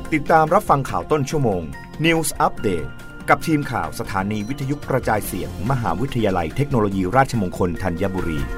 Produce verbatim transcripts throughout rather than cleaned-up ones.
ติดตามรับฟังข่าวต้นชั่วโมง News Update กับทีมข่าวสถานีวิทยุกระจายเสียง มหาวิทยาลัยเทคโนโลยีราชมงคลธัญบุรี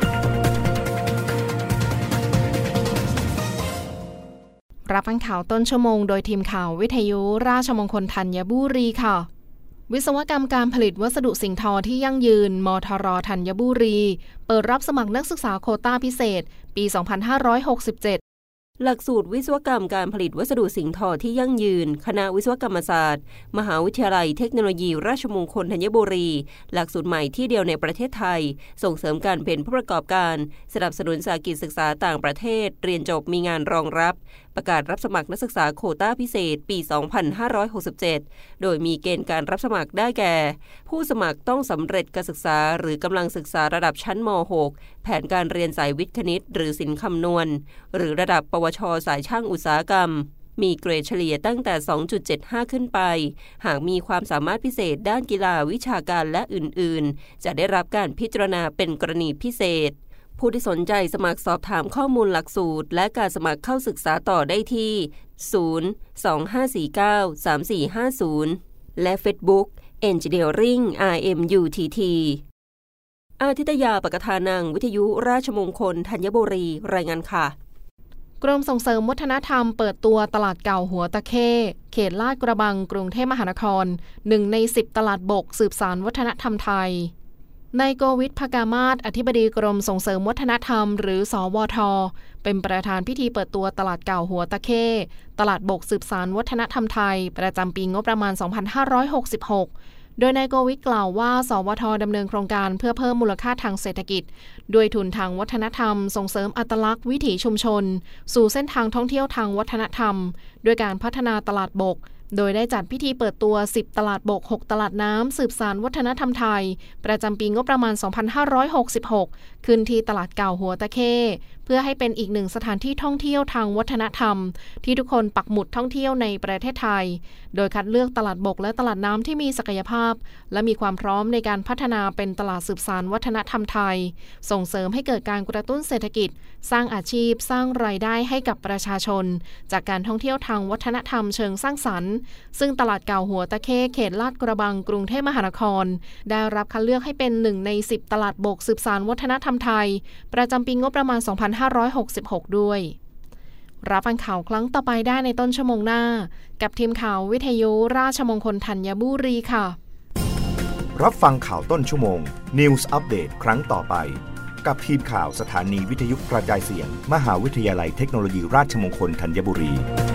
รับฟังข่าวต้นชั่วโมงโดยทีมข่าววิทยุราชมงคลธัญบุรีค่ะวิศวกรรมการผลิตวัสดุสิ่งทอที่ยั่งยืนมทร.ธัญบุรีเปิดรับสมัครนักศึกษาโควต้าพิเศษปีสองพันห้าร้อยหกสิบเจ็ดหลักสูตรวิศวกรรมการผลิตวัสดุสิ่งทอที่ยั่งยืนคณะวิศวกรรมศาสตร์มหาวิทยาลัยเทคโนโลยีราชมงคลธัญบุรีหลักสูตรใหม่ที่เดียวในประเทศไทยส่งเสริมการเป็นผู้ประกอบการสนับสนุนสาหกิจศึกษาต่างประเทศเรียนจบมีงานรองรับประกาศรับสมัครนักศึกษาโควต้าพิเศษปีสองพันห้าร้อยหกสิบเจ็ดโดยมีเกณฑ์การรับสมัครได้แก่ผู้สมัครต้องสำเร็จการศึกษาหรือกำลังศึกษาระดับชั้นม หก แผนการเรียนสายวิทย์คณิตหรือศิลป์คำนวณหรือระดับปวชสายช่างอุตสาหกรรมมีเกรดเฉลี่ยตั้งแต่ สองจุดเจ็ดห้า ขึ้นไปหากมีความสามารถพิเศษด้านกีฬาวิชาการและอื่นๆจะได้รับการพิจารณาเป็นกรณีพิเศษผู้ที่สนใจสมัครสอบถามข้อมูลหลักสูตรและการสมัครเข้าศึกษาต่อได้ที่ศูนย์ สอง ห้า สี่ เก้า สาม สี่ ห้า ศูนย์และ Facebook Engineering อาร์ เอ็ม ยู ที ที อาทิตยาปกทานังวิทยุราชมงคลธัญบุรีรายงานค่ะกรมส่งเสริมวัฒนธรรมเปิดตัวตลาดเก่าหัวตะเข้เขตลาดกระบังกรุงเทพมหานครหนึ่งในสิบตลาดบกสืบสานวัฒนธรรมไทยนายโกวิท ภกามาศอธิบดีกรมส่งเสริมวัฒนธรรมหรือสวท.เป็นประธานพิธีเปิดตัวตลาดเก่าหัวตะเข้ตลาดบกสืบสานวัฒนธรรมไทยประจำปีงบประมาณสองพันห้าร้อยหกสิบหกโดยนายโกวิทกล่าวว่าสวท.ดำเนินโครงการเพื่อเพิ่มมูลค่าทางเศรษฐกิจด้วยทุนทางวัฒนธรรมส่งเสริมอัตลักษณ์วิถีชุมชนสู่เส้นทางท่องเที่ยวทางวัฒนธรรมด้วยการพัฒนาตลาดบกโดยได้จัดพิธีเปิดตัวสิบตลาดบกหกตลาดน้ำสืบสานวัฒนธรรมไทยประจำปีงบประมาณสองพันห้าร้อยหกสิบหกขึ้นที่ตลาดเก่าหัวตะเข้เพื่อให้เป็นอีกหนึ่งสถานที่ท่องเที่ยวทางวัฒนธรรมที่ทุกคนปักหมุดท่องเที่ยวในประเทศไทยโดยคัดเลือกตลาดบกและตลาดน้ำที่มีศักยภาพและมีความพร้อมในการพัฒนาเป็นตลาดสืบสานวัฒนธรรมไทยส่งเสริมให้เกิดการกระตุ้นเศรษฐกิจสร้างอาชีพสร้างรายได้ให้กับประชาชนจากการท่องเที่ยวทางวัฒนธรรมเชิงสร้างสรรค์ซึ่งตลาดเก่าหัวตะเข้เขตลาดกระบังกรุงเทพมหานครได้รับคัดเลือกให้เป็นหนึ่งในสิบตลาดบกสืบสานวัฒนธรรมไทยประจำปีงบประมาณสองพันห้าร้อยหกสิบหกด้วยรับฟังข่าวครั้งต่อไปได้ในต้นชั่วโมงหน้ากับทีมข่าววิทยุราชมงคลธัญบุรีค่ะรับฟังข่าวต้นชั่วโมง News Update ครั้งต่อไปกับทีมข่าวสถานีวิทยุกระจายเสียงมหาวิทยาลัยเทคโนโลยีราชมงคลธัญบุรี